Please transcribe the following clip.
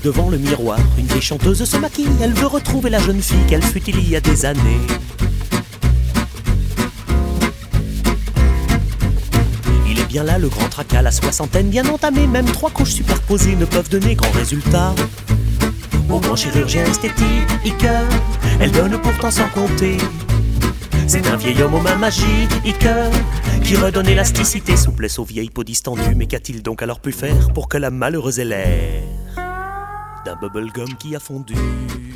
devant le miroir. Une vieille chanteuse se maquille, elle veut retrouver la jeune fille qu'elle fut il y a des années. Il est bien là le grand tracas, la soixantaine bien entamée. Même 3 couches superposées ne peuvent donner grand résultat. Au grand chirurgien esthétique, elle donne pourtant sans compter. C'est un vieil homme aux mains magiques qui redonne élasticité, souplesse aux vieilles peaux distendues. Mais qu'a-t-il donc alors pu faire pour que la malheureuse ait l'air d'un bubblegum qui a fondu?